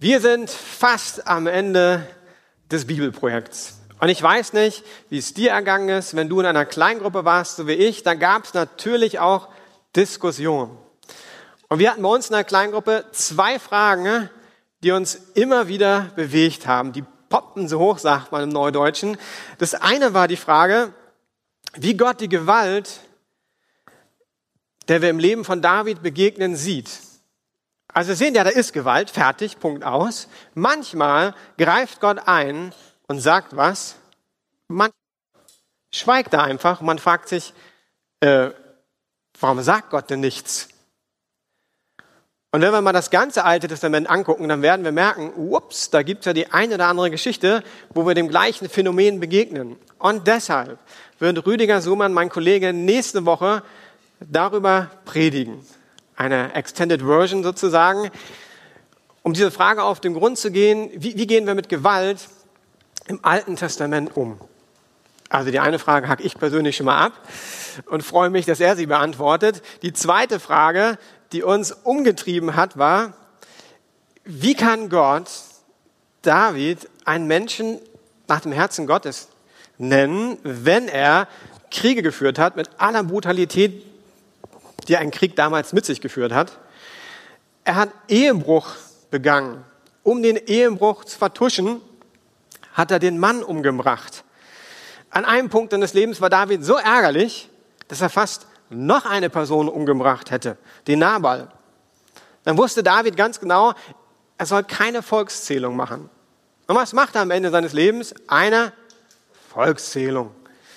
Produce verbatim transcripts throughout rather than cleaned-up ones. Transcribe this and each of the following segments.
Wir sind fast am Ende des Bibelprojekts. Und ich weiß nicht, wie es dir ergangen ist, wenn du in einer Kleingruppe warst, so wie ich, dann gab es natürlich auch Diskussionen. Und wir hatten bei uns in der Kleingruppe zwei Fragen, die uns immer wieder bewegt haben. Die poppten so hoch, sagt man im Neudeutschen. Das eine war die Frage, wie Gott die Gewalt, der wir im Leben von David begegnen, sieht. Also wir sehen ja, da ist Gewalt, fertig, Punkt aus. Manchmal greift Gott ein und sagt was. Man schweigt da einfach und man fragt sich, äh, warum sagt Gott denn nichts? Und wenn wir mal das ganze Alte Testament angucken, dann werden wir merken, ups, da gibt es ja die eine oder andere Geschichte, wo wir dem gleichen Phänomen begegnen. Und deshalb wird Rüdiger Suhmann, mein Kollege, nächste Woche darüber predigen. Eine Extended Version sozusagen, um diese Frage auf den Grund zu gehen, wie, wie gehen wir mit Gewalt im Alten Testament um? Also die eine Frage hacke ich persönlich schon mal ab und freue mich, dass er sie beantwortet. Die zweite Frage, die uns umgetrieben hat, war, wie kann Gott David einen Menschen nach dem Herzen Gottes nennen, wenn er Kriege geführt hat mit aller Brutalität, die ein Krieg damals mit sich geführt hat. Er hat Ehebruch begangen. Um den Ehebruch zu vertuschen, hat er den Mann umgebracht. An einem Punkt seines Lebens war David so ärgerlich, dass er fast noch eine Person umgebracht hätte, den Nabal. Dann wusste David ganz genau, er soll keine Volkszählung machen. Und was macht er am Ende seines Lebens? Eine Volkszählung.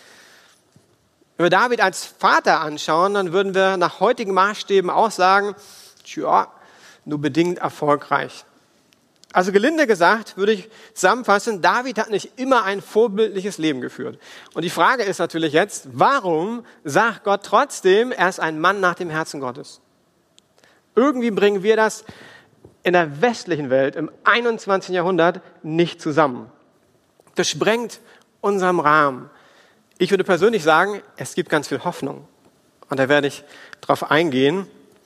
Wenn wir David als Vater anschauen, dann würden wir nach heutigen Maßstäben auch sagen, tja, nur bedingt erfolgreich. Also gelinde gesagt, würde ich zusammenfassen, David hat nicht immer ein vorbildliches Leben geführt. Und die Frage ist natürlich jetzt, warum sagt Gott trotzdem, er ist ein Mann nach dem Herzen Gottes? Irgendwie bringen wir das in der westlichen Welt im einundzwanzigsten Jahrhundert nicht zusammen. Das sprengt unseren Rahmen. Ich würde persönlich sagen, es gibt ganz viel Hoffnung. Und da werde ich drauf eingehen.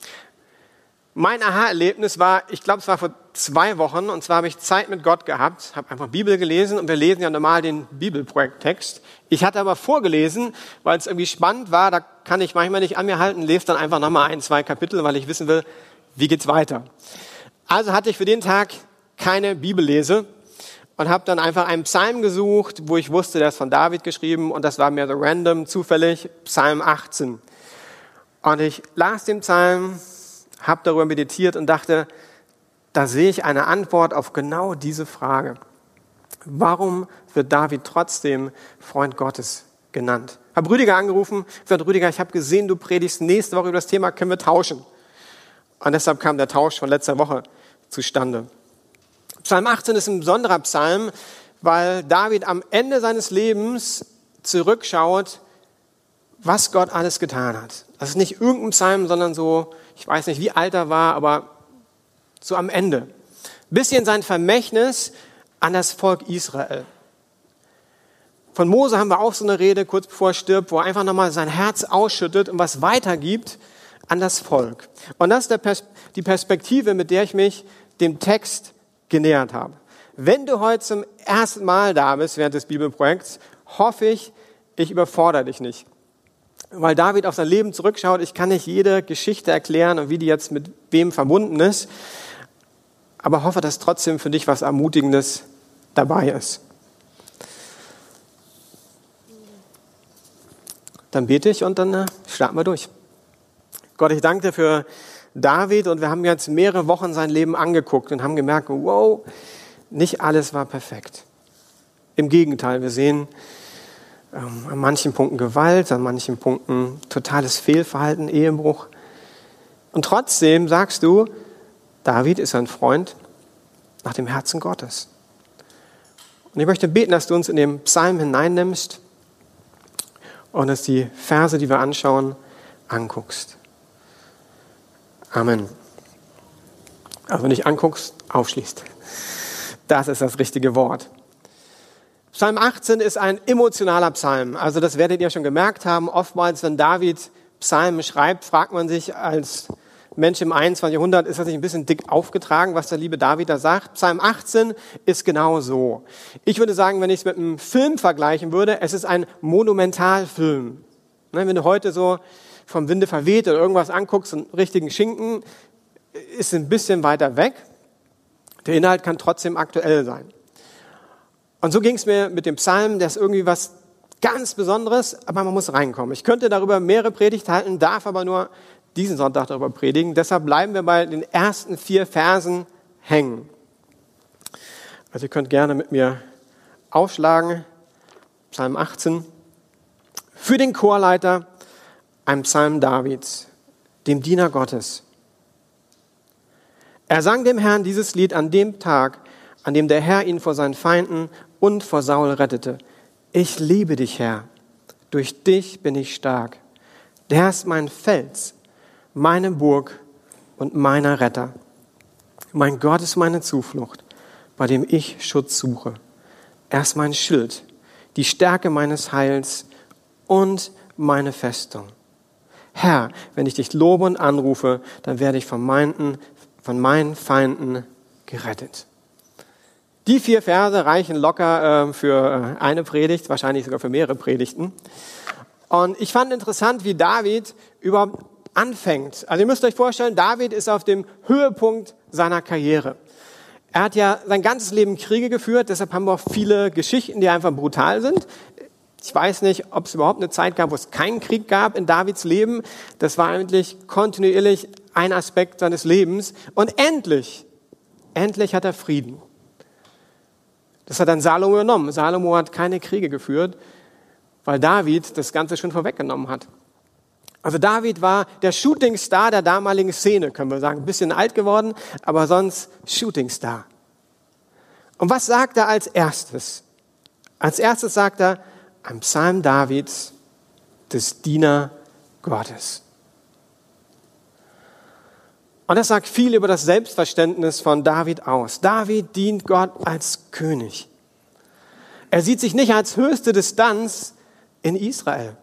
Mein Aha-Erlebnis war, ich glaube, es war vor zwei Wochen, und zwar habe ich Zeit mit Gott gehabt, habe einfach Bibel gelesen und wir lesen ja normal den Bibelprojekttext. Ich hatte aber vorgelesen, weil es irgendwie spannend war, da kann ich manchmal nicht an mir halten, lese dann einfach nochmal ein, zwei Kapitel, weil ich wissen will, wie geht's weiter. Also hatte ich für den Tag keine Bibellese und habe dann einfach einen Psalm gesucht, wo ich wusste, der ist von David geschrieben und das war mir so random, zufällig, Psalm achtzehn. Und ich las den Psalm, habe darüber meditiert und dachte, da sehe ich eine Antwort auf genau diese Frage. Warum wird David trotzdem Freund Gottes genannt? Ich habe Rüdiger angerufen, gesagt, Rüdiger, ich habe gesehen, du predigst nächste Woche über das Thema, können wir tauschen? Und deshalb kam der Tausch von letzter Woche zustande. Psalm achtzehn ist ein besonderer Psalm, weil David am Ende seines Lebens zurückschaut, was Gott alles getan hat. Das ist nicht irgendein Psalm, sondern so, ich weiß nicht, wie alt er war, aber so am Ende. Bisschen sein Vermächtnis an das Volk Israel. Von Mose haben wir auch so eine Rede, kurz bevor er stirbt, wo er einfach nochmal sein Herz ausschüttet und was weitergibt an das Volk. Und das ist die Perspektive, mit der ich mich dem Text genähert habe. Wenn du heute zum ersten Mal da bist während des Bibelprojekts, hoffe ich, ich überfordere dich nicht. Weil David auf sein Leben zurückschaut, ich kann nicht jede Geschichte erklären und wie die jetzt mit wem verbunden ist, aber hoffe, dass trotzdem für dich was Ermutigendes dabei ist. Dann bete ich und dann äh, starten wir durch. Gott, ich danke dir für David und wir haben jetzt mehrere Wochen sein Leben angeguckt und haben gemerkt, wow, nicht alles war perfekt. Im Gegenteil, wir sehen ähm, an manchen Punkten Gewalt, an manchen Punkten totales Fehlverhalten, Ehebruch. Und trotzdem sagst du, David ist ein Freund nach dem Herzen Gottes. Und ich möchte beten, dass du uns in den Psalm hineinnimmst und dass die Verse, die wir anschauen, anguckst. Amen. Also wenn du nicht anguckst, aufschließt. Das ist das richtige Wort. Psalm achtzehn ist ein emotionaler Psalm. Also das werdet ihr schon gemerkt haben. Oftmals, wenn David Psalmen schreibt, fragt man sich als Mensch im einundzwanzigsten Jahrhundert ist das nicht ein bisschen dick aufgetragen, was der liebe David da sagt. Psalm achtzehn ist genau so. Ich würde sagen, wenn ich es mit einem Film vergleichen würde, es ist ein Monumentalfilm. Ne, wenn du heute so vom Winde verweht oder irgendwas anguckst, einen richtigen Schinken, ist ein bisschen weiter weg. Der Inhalt kann trotzdem aktuell sein. Und so ging es mir mit dem Psalm, der ist irgendwie was ganz Besonderes, aber man muss reinkommen. Ich könnte darüber mehrere Predigten halten, darf aber nur diesen Sonntag darüber predigen. Deshalb bleiben wir bei den ersten vier Versen hängen. Also ihr könnt gerne mit mir aufschlagen. Psalm achtzehn. Für den Chorleiter ein Psalm Davids, dem Diener Gottes. Er sang dem Herrn dieses Lied an dem Tag, an dem der Herr ihn vor seinen Feinden und vor Saul rettete. Ich liebe dich, Herr. Durch dich bin ich stark. Der Herr ist mein Fels, meine Burg und mein Retter. Mein Gott ist meine Zuflucht, bei dem ich Schutz suche. Er ist mein Schild, die Stärke meines Heils und meine Festung. Herr, wenn ich dich lobe und anrufe, dann werde ich von meinen, von meinen Feinden gerettet. Die vier Verse reichen locker äh, für eine Predigt, wahrscheinlich sogar für mehrere Predigten. Und ich fand interessant, wie David überhaupt anfängt. Also ihr müsst euch vorstellen, David ist auf dem Höhepunkt seiner Karriere. Er hat ja sein ganzes Leben Kriege geführt, deshalb haben wir auch viele Geschichten, die einfach brutal sind. Ich weiß nicht, ob es überhaupt eine Zeit gab, wo es keinen Krieg gab in Davids Leben. Das war eigentlich kontinuierlich ein Aspekt seines Lebens. Und endlich, endlich hat er Frieden. Das hat dann Salomo übernommen. Salomo hat keine Kriege geführt, weil David das Ganze schon vorweggenommen hat. Also David war der Shootingstar der damaligen Szene, können wir sagen. Ein bisschen alt geworden, aber sonst Shootingstar. Und was sagt er als erstes? Als erstes sagt er, ein Psalm Davids, des Diener Gottes. Und das sagt viel über das Selbstverständnis von David aus. David dient Gott als König. Er sieht sich nicht als höchste Distanz in Israel.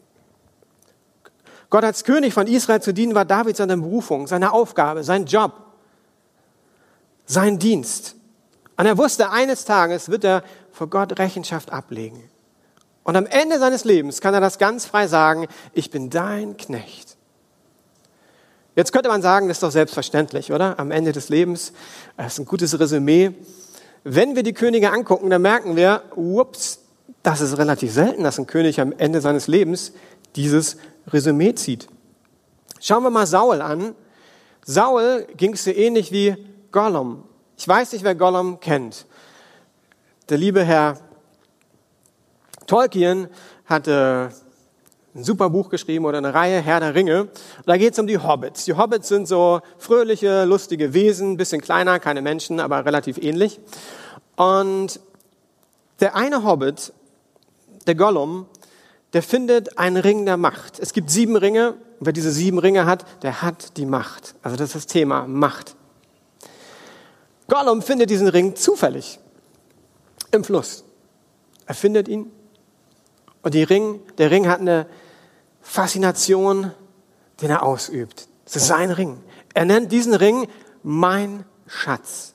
Gott als König von Israel zu dienen, war David seine Berufung, seine Aufgabe, sein Job, sein Dienst. Und er wusste, eines Tages wird er vor Gott Rechenschaft ablegen. Und am Ende seines Lebens kann er das ganz frei sagen, ich bin dein Knecht. Jetzt könnte man sagen, das ist doch selbstverständlich, oder? Am Ende des Lebens, das ist ein gutes Resümee. Wenn wir die Könige angucken, dann merken wir, ups, das ist relativ selten, dass ein König am Ende seines Lebens dieses Resümee zieht. Schauen wir mal Saul an. Saul ging es so ähnlich wie Gollum. Ich weiß nicht, wer Gollum kennt. Der liebe Herr Tolkien hatte ein super Buch geschrieben oder eine Reihe, Herr der Ringe. Und da geht es um die Hobbits. Die Hobbits sind so fröhliche, lustige Wesen, ein bisschen kleiner, keine Menschen, aber relativ ähnlich. Und der eine Hobbit, der Gollum, der findet einen Ring der Macht. Es gibt sieben Ringe. Und wer diese sieben Ringe hat, der hat die Macht. Also das ist das Thema Macht. Gollum findet diesen Ring zufällig im Fluss. Er findet ihn. Und die Ring, der Ring hat eine Faszination, den er ausübt. Das ist sein Ring. Er nennt diesen Ring mein Schatz.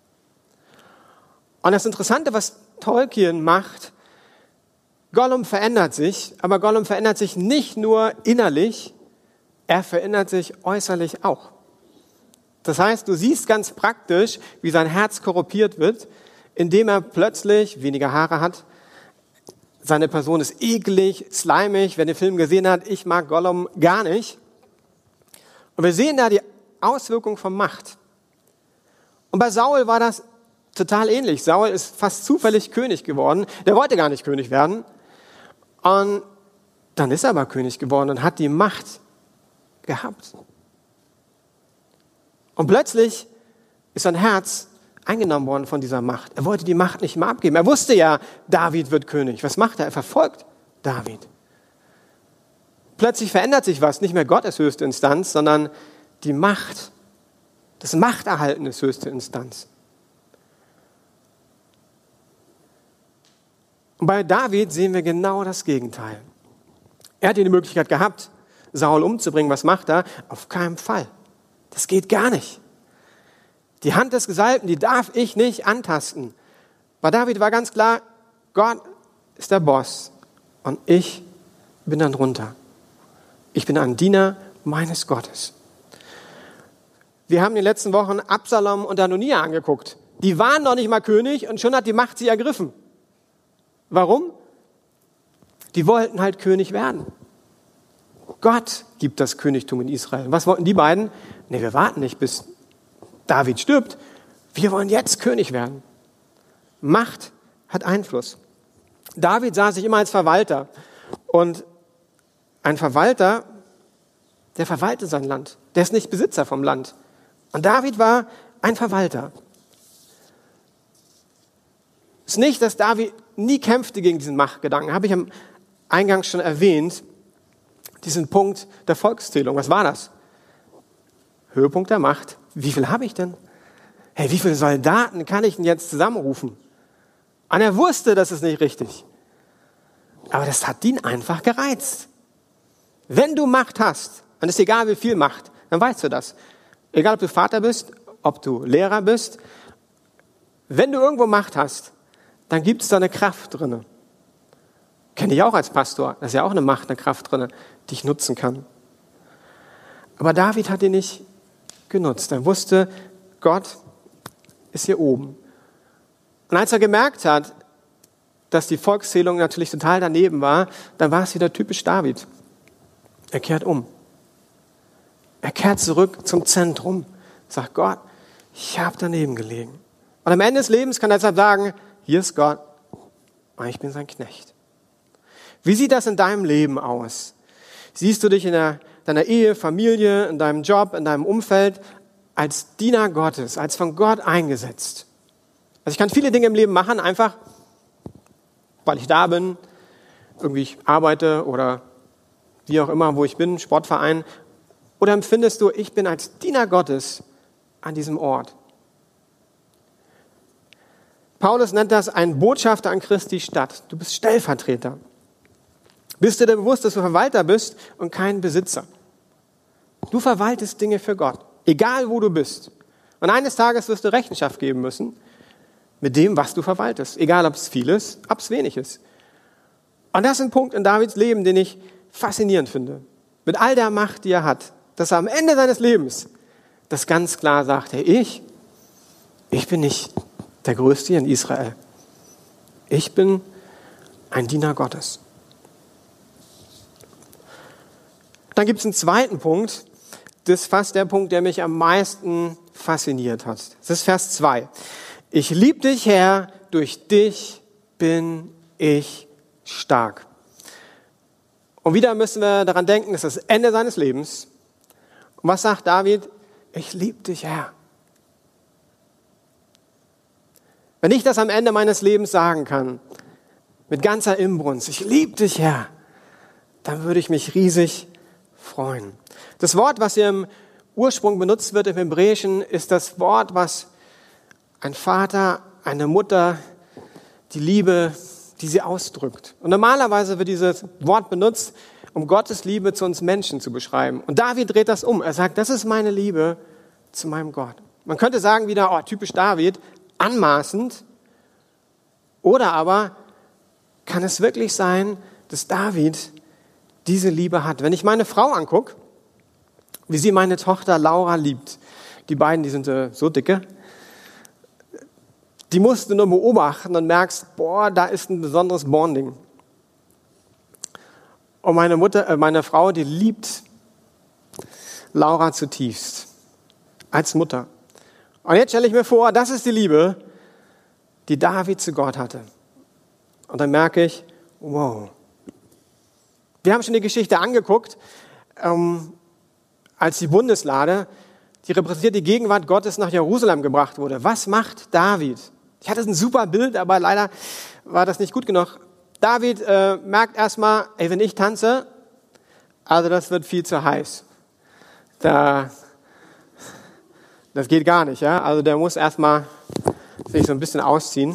Und das Interessante, was Tolkien macht, Gollum verändert sich, aber Gollum verändert sich nicht nur innerlich, er verändert sich äußerlich auch. Das heißt, du siehst ganz praktisch, wie sein Herz korrumpiert wird, indem er plötzlich weniger Haare hat. Seine Person ist eklig, slimig. Wer den Film gesehen hat, ich mag Gollum gar nicht. Und wir sehen da die Auswirkung von Macht. Und bei Saul war das total ähnlich. Saul ist fast zufällig König geworden. Der wollte gar nicht König werden. Und dann ist er aber König geworden und hat die Macht gehabt. Und plötzlich ist sein Herz eingenommen worden von dieser Macht. Er wollte die Macht nicht mehr abgeben. Er wusste ja, David wird König. Was macht er? Er verfolgt David. Plötzlich verändert sich was. Nicht mehr Gott ist höchste Instanz, sondern die Macht. Das Machterhalten ist höchste Instanz. Und bei David sehen wir genau das Gegenteil. Er hat die Möglichkeit gehabt, Saul umzubringen. Was macht er? Auf keinen Fall. Das geht gar nicht. Die Hand des Gesalbten, die darf ich nicht antasten. Bei David war ganz klar, Gott ist der Boss und ich bin dann drunter. Ich bin ein Diener meines Gottes. Wir haben in den letzten Wochen Absalom und Adonia angeguckt. Die waren noch nicht mal König und schon hat die Macht sie ergriffen. Warum? Die wollten halt König werden. Gott gibt das Königtum in Israel. Was wollten die beiden? Nee, wir warten nicht, bis David stirbt. Wir wollen jetzt König werden. Macht hat Einfluss. David sah sich immer als Verwalter. Und ein Verwalter, der verwaltet sein Land. Der ist nicht Besitzer vom Land. Und David war ein Verwalter. Es ist nicht, dass David nie kämpfte gegen diesen Machtgedanken. Habe ich am Eingang schon erwähnt. Diesen Punkt der Volkszählung. Was war das? Höhepunkt der Macht. Wie viel habe ich denn? Hey, wie viele Soldaten kann ich denn jetzt zusammenrufen? Und er wusste, das ist nicht richtig. Aber das hat ihn einfach gereizt. Wenn du Macht hast, dann ist egal, wie viel Macht, dann weißt du das. Egal, ob du Vater bist, ob du Lehrer bist. Wenn du irgendwo Macht hast, dann gibt es da eine Kraft drin. Kenne ich auch als Pastor. Da ist ja auch eine Macht, eine Kraft drin, die ich nutzen kann. Aber David hat ihn nicht genutzt. Er wusste, Gott ist hier oben. Und als er gemerkt hat, dass die Volkszählung natürlich total daneben war, dann war es wieder typisch David. Er kehrt um. Er kehrt zurück zum Zentrum. Sagt Gott, ich habe daneben gelegen. Und am Ende des Lebens kann er deshalb sagen, hier ist Gott und ich bin sein Knecht. Wie sieht das in deinem Leben aus? Siehst du dich in der, deiner Ehe, Familie, in deinem Job, in deinem Umfeld als Diener Gottes, als von Gott eingesetzt? Also ich kann viele Dinge im Leben machen, einfach weil ich da bin, irgendwie ich arbeite oder wie auch immer, wo ich bin, Sportverein. Oder empfindest du, ich bin als Diener Gottes an diesem Ort? Paulus nennt das ein Botschafter an Christi Stadt. Du bist Stellvertreter. Bist du dir bewusst, dass du Verwalter bist und kein Besitzer? Du verwaltest Dinge für Gott, egal wo du bist. Und eines Tages wirst du Rechenschaft geben müssen mit dem, was du verwaltest. Egal, ob es viel ist, ob es wenig ist. Und das ist ein Punkt in Davids Leben, den ich faszinierend finde. Mit all der Macht, die er hat, dass er am Ende seines Lebens das ganz klar sagt, hey, ich, ich bin nicht der Größte hier in Israel. Ich bin ein Diener Gottes. Dann gibt es einen zweiten Punkt, das ist fast der Punkt, der mich am meisten fasziniert hat. Das ist Vers zwei. Ich liebe dich, Herr, durch dich bin ich stark. Und wieder müssen wir daran denken, das ist das Ende seines Lebens. Und was sagt David? Ich liebe dich, Herr. Wenn ich das am Ende meines Lebens sagen kann, mit ganzer Inbrunst, ich liebe dich, Herr, dann würde ich mich riesig freuen. Das Wort, was hier im Ursprung benutzt wird im Hebräischen, ist das Wort, was ein Vater, eine Mutter, die Liebe, die sie ausdrückt. Und normalerweise wird dieses Wort benutzt, um Gottes Liebe zu uns Menschen zu beschreiben. Und David dreht das um. Er sagt, das ist meine Liebe zu meinem Gott. Man könnte sagen wieder, oh, typisch David, anmaßend. Oder aber kann es wirklich sein, dass David diese Liebe hat. Wenn ich meine Frau angucke, wie sie meine Tochter Laura liebt, die beiden, die sind so dicke, die musst du nur beobachten und merkst, boah, da ist ein besonderes Bonding. Und meine Mutter, äh, meine Frau, die liebt Laura zutiefst als Mutter. Und jetzt stelle ich mir vor, das ist die Liebe, die David zu Gott hatte. Und dann merke ich, wow. Wir haben schon die Geschichte angeguckt, ähm, als die Bundeslade, die repräsentiert die Gegenwart Gottes, nach Jerusalem gebracht wurde. Was macht David? Ich hatte ein super Bild, aber leider war das nicht gut genug. David äh, merkt erstmal, ey, wenn ich tanze, also das wird viel zu heiß. Da, das geht gar nicht, ja. Also der muss erstmal sich so ein bisschen ausziehen.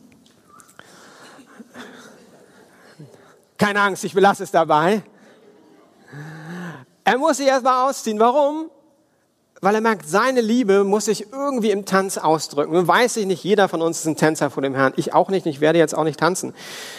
Keine Angst, ich belasse es dabei. Er muss sich erstmal ausziehen. Warum? weil er merkt, seine Liebe muss sich irgendwie im Tanz ausdrücken. Nun weiß ich nicht, jeder von uns ist ein Tänzer vor dem Herrn. Ich auch nicht, ich werde jetzt auch nicht tanzen.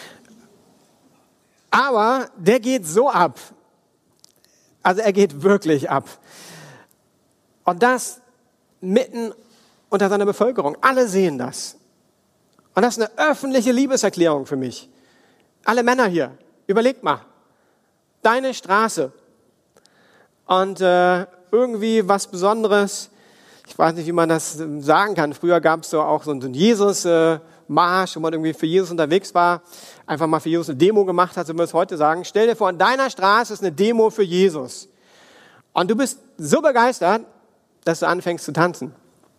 Aber der geht so ab. Also er geht wirklich ab. Und das mitten unter seiner Bevölkerung. Alle sehen das. Und das ist eine öffentliche Liebeserklärung für mich. Alle Männer hier, überlegt mal. Deine Straße. Und äh, irgendwie was Besonderes. Ich weiß nicht, wie man das sagen kann. Früher gab es so auch so einen Jesus-Marsch, wo man irgendwie für Jesus unterwegs war. Einfach mal für Jesus eine Demo gemacht hat, so wie wir es heute sagen. Stell dir vor, an deiner Straße ist eine Demo für Jesus. Und du bist so begeistert, dass du anfängst zu tanzen.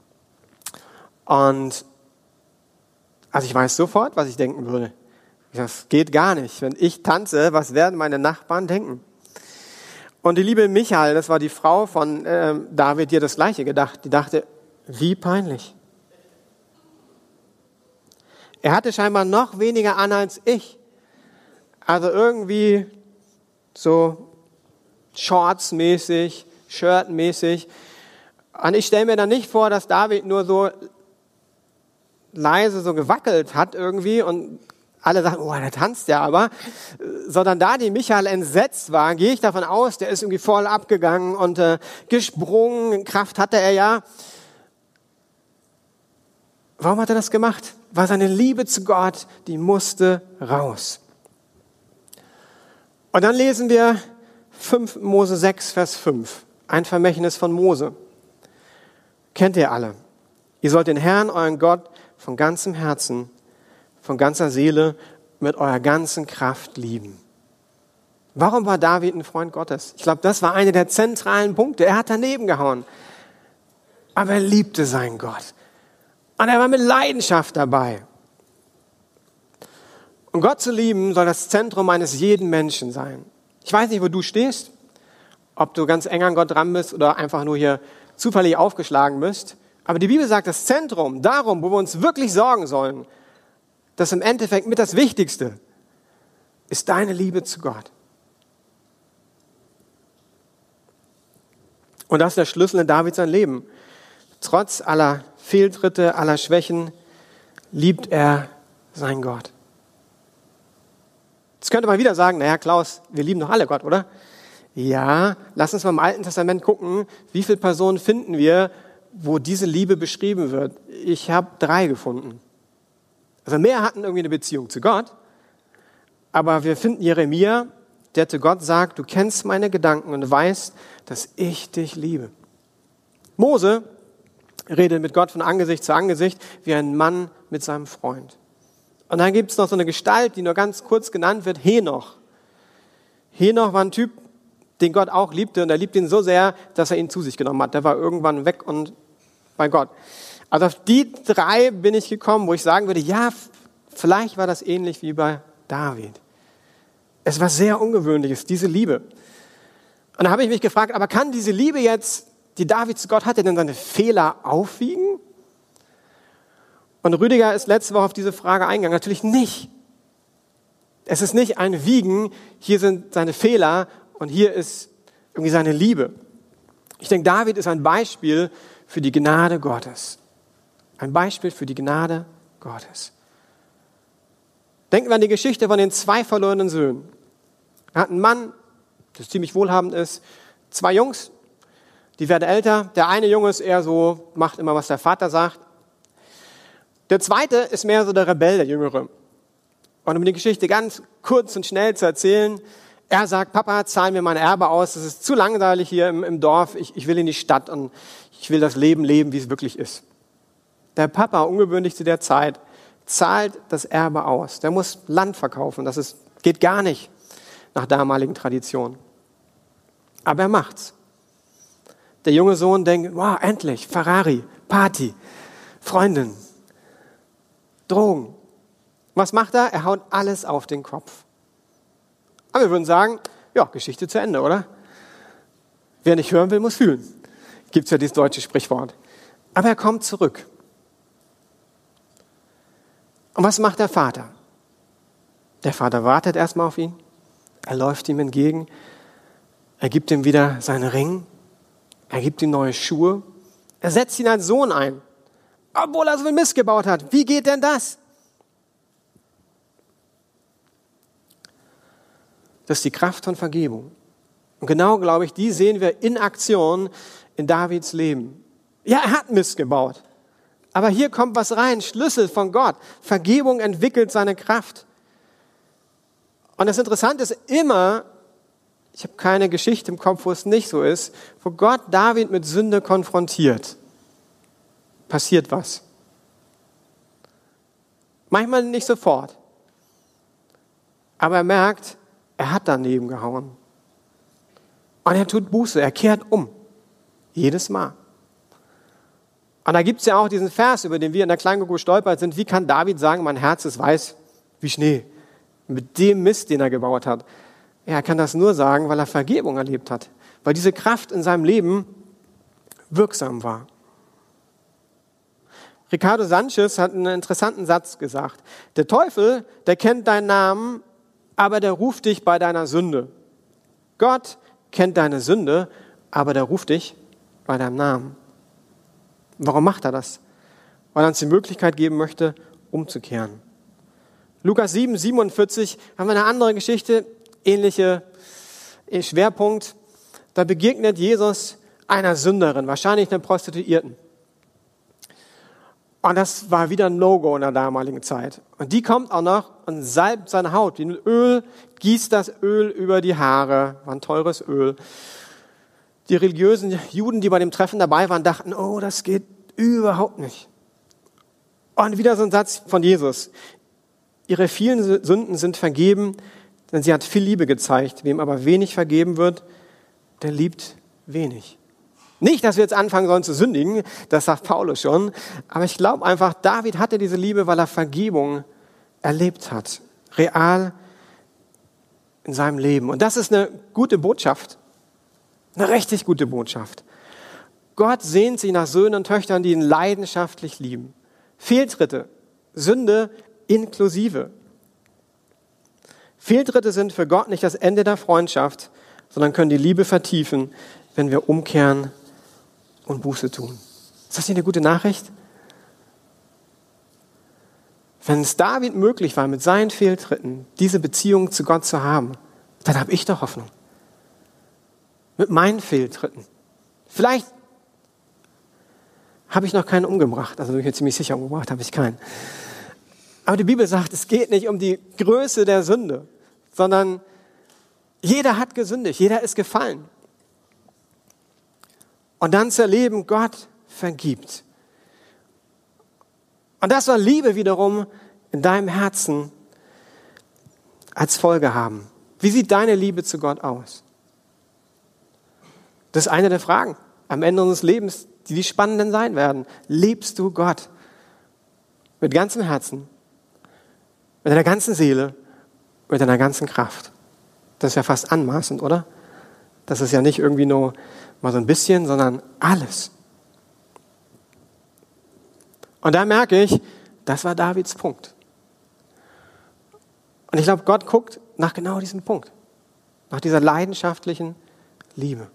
Und also ich weiß sofort, was ich denken würde. Das geht gar nicht. Wenn ich tanze, was werden meine Nachbarn denken? Und die liebe Michael, das war die Frau von äh, David, die hat das Gleiche gedacht. Die dachte, wie peinlich. Er hatte scheinbar noch weniger an als ich. Also irgendwie so Shorts-mäßig, Shirt-mäßig. Und ich stelle mir dann nicht vor, dass David nur so leise so gewackelt hat irgendwie und alle sagen, oh, der tanzt ja aber, sondern da die Michael entsetzt war, gehe ich davon aus, der ist irgendwie voll abgegangen und äh, gesprungen, Kraft hatte er ja. Warum hat er das gemacht? War seine Liebe zu Gott, die musste raus. Und dann lesen wir fünf Mose sechs, Vers fünf, ein Vermächtnis von Mose. Kennt ihr alle? Ihr sollt den Herrn, euren Gott, von ganzem Herzen, von ganzer Seele, mit eurer ganzen Kraft lieben. Warum war David ein Freund Gottes? Ich glaube, das war einer der zentralen Punkte. Er hat daneben gehauen. Aber er liebte seinen Gott. Und er war mit Leidenschaft dabei. Und Gott zu lieben soll das Zentrum eines jeden Menschen sein. Ich weiß nicht, wo du stehst, ob du ganz eng an Gott dran bist oder einfach nur hier zufällig aufgeschlagen bist. Aber die Bibel sagt, das Zentrum, darum, wo wir uns wirklich sorgen sollen, das im Endeffekt mit das Wichtigste, ist deine Liebe zu Gott. Und das ist der Schlüssel in Davids sein Leben. Trotz aller Fehltritte, aller Schwächen, liebt er seinen Gott. Jetzt könnte man wieder sagen, naja Klaus, wir lieben doch alle Gott, oder? Ja, lass uns mal im Alten Testament gucken, wie viele Personen finden wir, wo diese Liebe beschrieben wird. Ich habe drei gefunden. Also mehr hatten irgendwie eine Beziehung zu Gott, aber wir finden Jeremia, der zu Gott sagt, du kennst meine Gedanken und weißt, dass ich dich liebe. Mose redet mit Gott von Angesicht zu Angesicht, wie ein Mann mit seinem Freund. Und dann gibt es noch so eine Gestalt, die nur ganz kurz genannt wird, Henoch. Henoch war ein Typ, den Gott auch liebte und er liebte ihn so sehr, dass er ihn zu sich genommen hat. Der war irgendwann weg und bei Gott. Also auf die drei bin ich gekommen, wo ich sagen würde, ja, vielleicht war das ähnlich wie bei David. Es war sehr Ungewöhnliches, diese Liebe. Und da habe ich mich gefragt, aber kann diese Liebe jetzt, die David zu Gott hatte, denn seine Fehler aufwiegen? Und Rüdiger ist letzte Woche auf diese Frage eingegangen. Natürlich nicht. Es ist nicht ein Wiegen, hier sind seine Fehler und hier ist irgendwie seine Liebe. Ich denke, David ist ein Beispiel für die Gnade Gottes. Ein Beispiel für die Gnade Gottes. Denken wir an die Geschichte von den zwei verlorenen Söhnen. Er hat einen Mann, der ziemlich wohlhabend ist, zwei Jungs, die werden älter. Der eine Junge ist eher so, macht immer, was der Vater sagt. Der zweite ist mehr so der Rebell, der Jüngere. Und um die Geschichte ganz kurz und schnell zu erzählen, er sagt, Papa, zahl mir mein Erbe aus, das ist zu langweilig hier im, im Dorf, ich, ich will in die Stadt und ich will das Leben leben, wie es wirklich ist. Der Papa, ungewöhnlich zu der Zeit, zahlt das Erbe aus. Der muss Land verkaufen, das ist, geht gar nicht nach damaligen Traditionen. Aber er macht's. Der junge Sohn denkt, wow, endlich, Ferrari, Party, Freundin, Drogen. Was macht er? Er haut alles auf den Kopf. Aber wir würden sagen, ja, Geschichte zu Ende, oder? Wer nicht hören will, muss fühlen. Gibt es ja dieses deutsche Sprichwort. Aber er kommt zurück. Und was macht der Vater? Der Vater wartet erstmal auf ihn. Er läuft ihm entgegen. Er gibt ihm wieder seinen Ring. Er gibt ihm neue Schuhe. Er setzt ihn als Sohn ein, obwohl er so viel Mist gebaut hat. Wie geht denn das? Das ist die Kraft von Vergebung. Und genau, glaube ich, die sehen wir in Aktion in Davids Leben. Ja, er hat Mist gebaut. Aber hier kommt was rein, Schlüssel von Gott. Vergebung entwickelt seine Kraft. Und das Interessante ist immer, ich habe keine Geschichte im Kopf, wo es nicht so ist, wo Gott David mit Sünde konfrontiert, passiert was. Manchmal nicht sofort. Aber er merkt, er hat daneben gehauen. Und er tut Buße, er kehrt um. Jedes Mal. Und da gibt es ja auch diesen Vers, über den wir in der Kleingruppe gestolpert sind. Wie kann David sagen, mein Herz ist weiß wie Schnee? Mit dem Mist, den er gebaut hat. Er kann das nur sagen, weil er Vergebung erlebt hat. Weil diese Kraft in seinem Leben wirksam war. Ricardo Sanchez hat einen interessanten Satz gesagt. Der Teufel, der kennt deinen Namen, aber der ruft dich bei deiner Sünde. Gott kennt deine Sünde, aber der ruft dich bei deinem Namen. Warum macht er das? Weil er uns die Möglichkeit geben möchte, umzukehren. Lukas sieben, siebenundvierzig haben wir eine andere Geschichte, ähnliche Schwerpunkt. Da begegnet Jesus einer Sünderin, wahrscheinlich einer Prostituierten. Und das war wieder ein No-Go in der damaligen Zeit. Und die kommt auch noch und salbt seine Haut wie mit Öl, gießt das Öl über die Haare, war ein teures Öl. Die religiösen Juden, die bei dem Treffen dabei waren, dachten, oh, das geht überhaupt nicht. Und wieder so ein Satz von Jesus. Ihre vielen Sünden sind vergeben, denn sie hat viel Liebe gezeigt. Wem aber wenig vergeben wird, der liebt wenig. Nicht, dass wir jetzt anfangen sollen zu sündigen, das sagt Paulus schon, aber ich glaube einfach, David hatte diese Liebe, weil er Vergebung erlebt hat, real in seinem Leben. Und das ist eine gute Botschaft, eine richtig gute Botschaft. Gott sehnt sich nach Söhnen und Töchtern, die ihn leidenschaftlich lieben. Fehltritte, Sünde inklusive. Fehltritte sind für Gott nicht das Ende der Freundschaft, sondern können die Liebe vertiefen, wenn wir umkehren und Buße tun. Ist das nicht eine gute Nachricht? Wenn es David möglich war, mit seinen Fehltritten diese Beziehung zu Gott zu haben, dann habe ich doch Hoffnung. Mit meinen Fehltritten. Vielleicht habe ich noch keinen umgebracht, also bin ich mir ziemlich sicher, umgebracht habe ich keinen. Aber die Bibel sagt, es geht nicht um die Größe der Sünde, sondern jeder hat gesündigt, jeder ist gefallen. Und dann zu erleben, Gott vergibt. Und das soll Liebe wiederum in deinem Herzen als Folge haben. Wie sieht deine Liebe zu Gott aus? Das ist eine der Fragen am Ende unseres Lebens, die die spannenden sein werden. Liebst du Gott mit ganzem Herzen, mit deiner ganzen Seele, mit deiner ganzen Kraft? Das ist ja fast anmaßend, oder? Das ist ja nicht irgendwie nur mal so ein bisschen, sondern alles. Und da merke ich, das war Davids Punkt. Und ich glaube, Gott guckt nach genau diesem Punkt. Nach dieser leidenschaftlichen Liebe.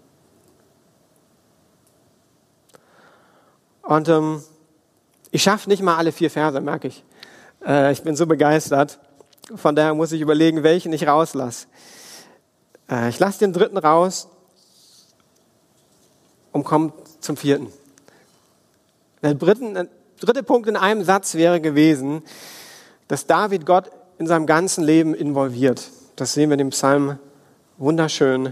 Und ähm, ich schaffe nicht mal alle vier Verse, merke ich. Äh, ich bin so begeistert. Von daher muss ich überlegen, welchen ich rauslasse. Äh, ich lasse den dritten raus und komme zum vierten. Der dritten, der dritte Punkt in einem Satz wäre gewesen, dass David Gott in seinem ganzen Leben involviert. Das sehen wir in dem Psalm wunderschön.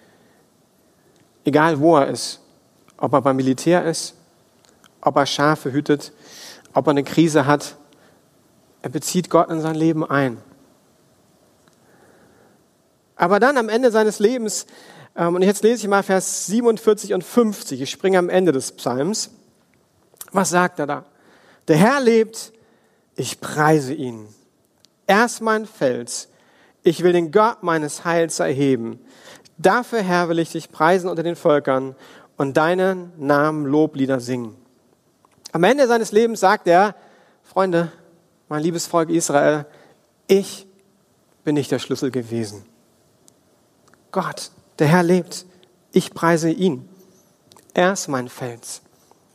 Egal wo er ist, ob er beim Militär ist, ob er Schafe hütet, ob er eine Krise hat, er bezieht Gott in sein Leben ein. Aber dann am Ende seines Lebens, ähm, und jetzt lese ich mal Vers siebenundvierzig und fünfzig, ich springe am Ende des Psalms. Was sagt er da? Der Herr lebt, ich preise ihn. Er ist mein Fels. Ich will den Gott meines Heils erheben. Dafür, Herr, will ich dich preisen unter den Völkern und deinen Namen Loblieder singen. Am Ende seines Lebens sagt er, Freunde, mein liebes Volk Israel, ich bin nicht der Schlüssel gewesen. Gott, der Herr lebt. Ich preise ihn. Er ist mein Fels.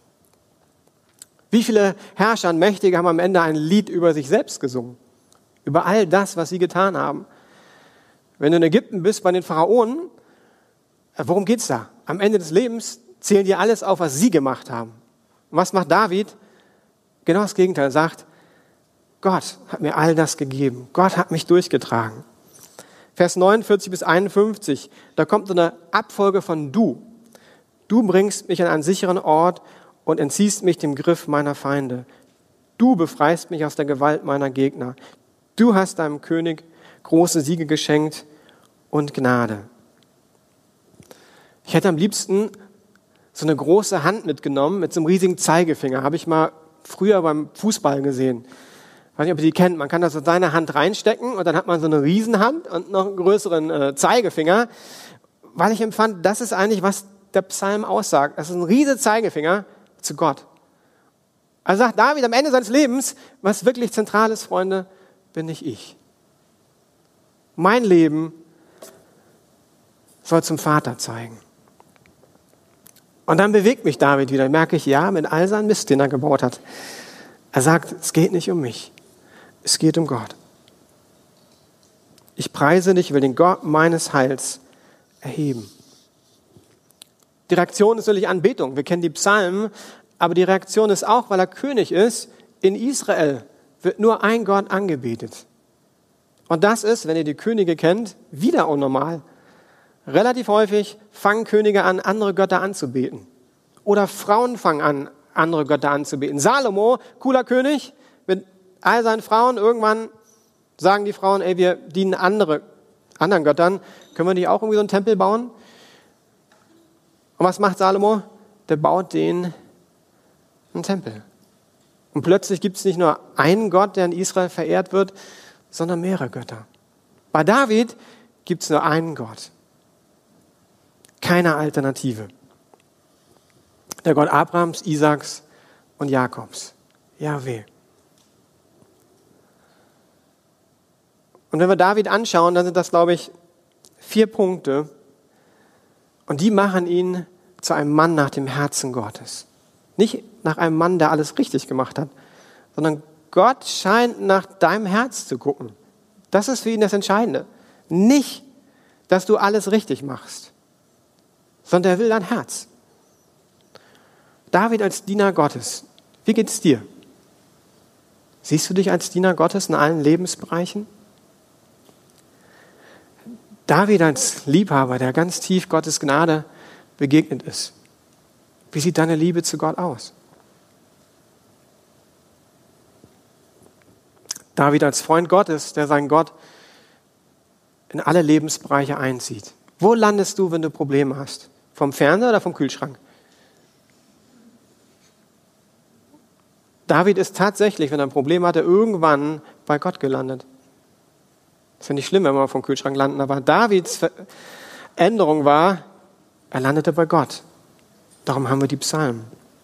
Wie viele Herrscher und Mächtige haben am Ende ein Lied über sich selbst gesungen? Über all das, was sie getan haben. Wenn du in Ägypten bist bei den Pharaonen, worum geht's da? Am Ende des Lebens zählen dir alles auf, was sie gemacht haben. Und was macht David? Genau das Gegenteil. Er sagt, Gott hat mir all das gegeben. Gott hat mich durchgetragen. Vers neunundvierzig bis einundfünfzig, da kommt so eine Abfolge von Du. Du bringst mich an einen sicheren Ort und entziehst mich dem Griff meiner Feinde. Du befreist mich aus der Gewalt meiner Gegner. Du hast deinem König große Siege geschenkt und Gnade. Ich hätte am liebsten so eine große Hand mitgenommen mit so einem riesigen Zeigefinger. Habe ich mal früher beim Fußball gesehen. Ich weiß nicht, ob ihr die kennt. Man kann da so seine Hand reinstecken und dann hat man so eine Riesenhand und noch einen größeren äh, Zeigefinger. Weil ich empfand, das ist eigentlich, was der Psalm aussagt. Das ist ein riesiger Zeigefinger zu Gott. Also sagt David am Ende seines Lebens, was wirklich zentral ist, Freunde, bin nicht ich. Mein Leben soll zum Vater zeigen. Und dann bewegt mich David wieder. Merke ich, ja, mit all seinem Mist, den er gebaut hat. Er sagt, es geht nicht um mich. Es geht um Gott. Ich preise dich, will den Gott meines Heils erheben. Die Reaktion ist natürlich Anbetung. Wir kennen die Psalmen, aber die Reaktion ist auch, weil er König ist, in Israel wird nur ein Gott angebetet. Und das ist, wenn ihr die Könige kennt, wieder unnormal. Relativ häufig fangen Könige an, andere Götter anzubeten. Oder Frauen fangen an, andere Götter anzubeten. Salomo, cooler König, mit all seinen Frauen, irgendwann sagen die Frauen, ey, wir dienen andere, anderen Göttern. Können wir nicht auch irgendwie so einen Tempel bauen? Und was macht Salomo? Der baut den einen Tempel. Und plötzlich gibt es nicht nur einen Gott, der in Israel verehrt wird, sondern mehrere Götter. Bei David gibt es nur einen Gott. Keine Alternative. Der Gott Abrahams, Isaaks und Jakobs. Jahwe. Und wenn wir David anschauen, dann sind das, glaube ich, vier Punkte. Und die machen ihn zu einem Mann nach dem Herzen Gottes. Nicht nach einem Mann, der alles richtig gemacht hat, sondern Gott scheint nach deinem Herz zu gucken. Das ist für ihn das Entscheidende. Nicht, dass du alles richtig machst, sondern er will dein Herz. David als Diener Gottes. Wie geht es dir? Siehst du dich als Diener Gottes in allen Lebensbereichen? David als Liebhaber, der ganz tief Gottes Gnade begegnet ist. Wie sieht deine Liebe zu Gott aus? David als Freund Gottes, der seinen Gott in alle Lebensbereiche einzieht. Wo landest du, wenn du Probleme hast? Vom Fernseher oder vom Kühlschrank? David ist tatsächlich, wenn er ein Problem hatte, irgendwann bei Gott gelandet. Das ist ja nicht schlimm, wenn wir vom Kühlschrank landen, aber Davids Änderung war, er landete bei Gott. Darum haben wir die Psalmen.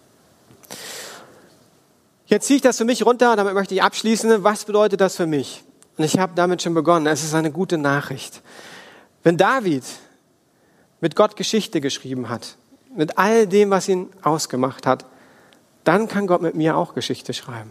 Jetzt ziehe ich das für mich runter, damit möchte ich abschließen. Was bedeutet das für mich? Und ich habe damit schon begonnen. Es ist eine gute Nachricht. Wenn David mit Gott Geschichte geschrieben hat, mit all dem, was ihn ausgemacht hat, dann kann Gott mit mir auch Geschichte schreiben.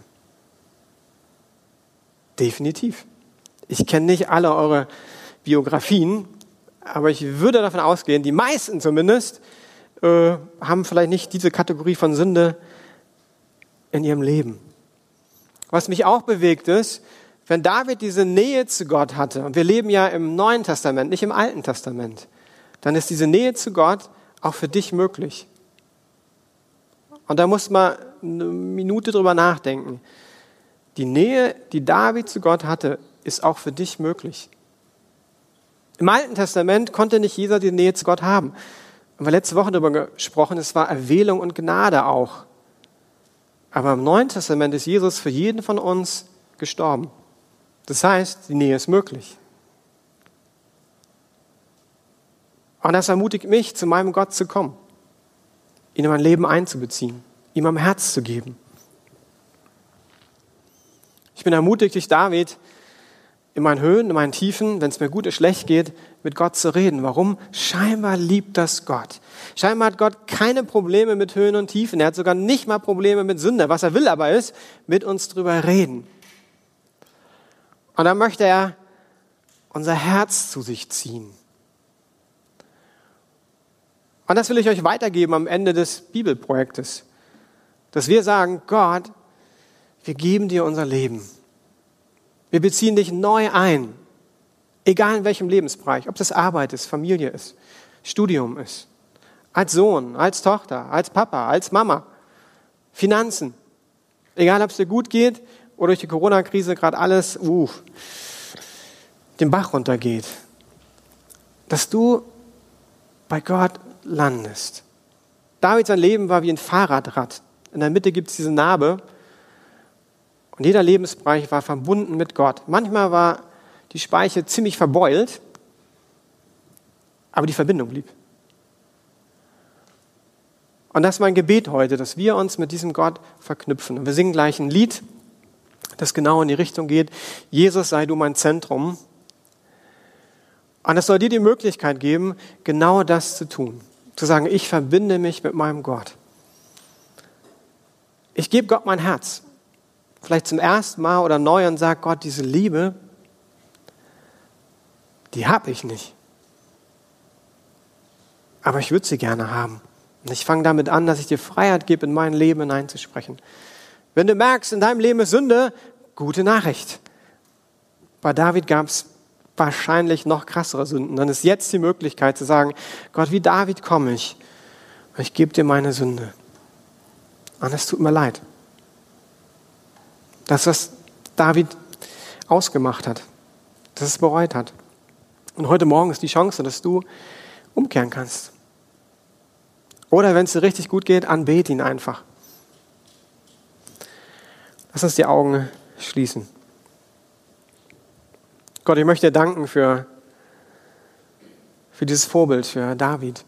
Definitiv. Ich kenne nicht alle eure Biografien, aber ich würde davon ausgehen, die meisten zumindest, äh, haben vielleicht nicht diese Kategorie von Sünde in ihrem Leben. Was mich auch bewegt ist, wenn David diese Nähe zu Gott hatte, und wir leben ja im Neuen Testament, nicht im Alten Testament, dann ist diese Nähe zu Gott auch für dich möglich. Und da muss man eine Minute drüber nachdenken. Die Nähe, die David zu Gott hatte, ist auch für dich möglich. Im Alten Testament konnte nicht jeder die Nähe zu Gott haben. Wir haben letzte Woche darüber gesprochen, es war Erwählung und Gnade auch. Aber im Neuen Testament ist Jesus für jeden von uns gestorben. Das heißt, die Nähe ist möglich. Und das ermutigt mich, zu meinem Gott zu kommen, ihn in mein Leben einzubeziehen, ihm am Herz zu geben. Ich bin ermutigt durch David, in meinen Höhen, in meinen Tiefen, wenn es mir gut oder schlecht geht, mit Gott zu reden. Warum? Scheinbar liebt das Gott. Scheinbar hat Gott keine Probleme mit Höhen und Tiefen. Er hat sogar nicht mal Probleme mit Sünde. Was er will aber ist, mit uns drüber reden. Und dann möchte er unser Herz zu sich ziehen. Und das will ich euch weitergeben am Ende des Bibelprojektes. Dass wir sagen, Gott, wir geben dir unser Leben. Wir beziehen dich neu ein. Egal in welchem Lebensbereich. Ob das Arbeit ist, Familie ist, Studium ist. Als Sohn, als Tochter, als Papa, als Mama. Finanzen. Egal, ob es dir gut geht oder durch die Corona-Krise gerade alles uh, den Bach runtergeht. Dass du bei Gott landest. David, sein Leben war wie ein Fahrradrad. In der Mitte gibt es diese Narbe. Und jeder Lebensbereich war verbunden mit Gott. Manchmal war die Speiche ziemlich verbeult, aber die Verbindung blieb. Und das ist mein Gebet heute, dass wir uns mit diesem Gott verknüpfen. Und wir singen gleich ein Lied, das genau in die Richtung geht. Jesus, sei du mein Zentrum. Und es soll dir die Möglichkeit geben, genau das zu tun. Zu sagen, ich verbinde mich mit meinem Gott. Ich gebe Gott mein Herz. Vielleicht zum ersten Mal oder neu und sage, Gott, diese Liebe, die habe ich nicht. Aber ich würde sie gerne haben. Und ich fange damit an, dass ich dir Freiheit gebe, in mein Leben hineinzusprechen. Wenn du merkst, in deinem Leben ist Sünde, gute Nachricht. Bei David gab es wahrscheinlich noch krassere Sünden. Dann ist jetzt die Möglichkeit zu sagen, Gott, wie David komme ich. Und ich gebe dir meine Sünde. Und es tut mir leid. Das, was David ausgemacht hat, dass es bereut hat. Und heute Morgen ist die Chance, dass du umkehren kannst. Oder wenn es dir richtig gut geht, anbete ihn einfach. Lass uns die Augen schließen. Gott, ich möchte dir danken für, für dieses Vorbild, für David.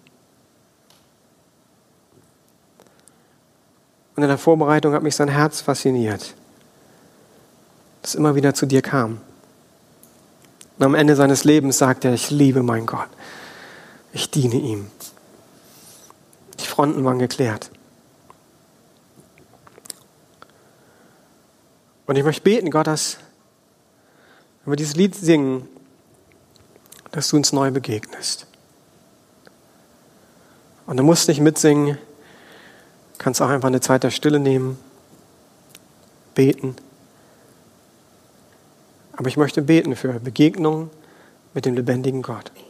Und in der Vorbereitung hat mich sein Herz fasziniert, das immer wieder zu dir kam. Und am Ende seines Lebens sagt er, ich liebe meinen Gott. Ich diene ihm. Die Fronten waren geklärt. Und ich möchte beten, Gott, dass, wenn wir dieses Lied singen, dass du uns neu begegnest. Und du musst nicht mitsingen, kannst auch einfach eine Zeit der Stille nehmen, beten. Aber ich möchte beten für Begegnung mit dem lebendigen Gott.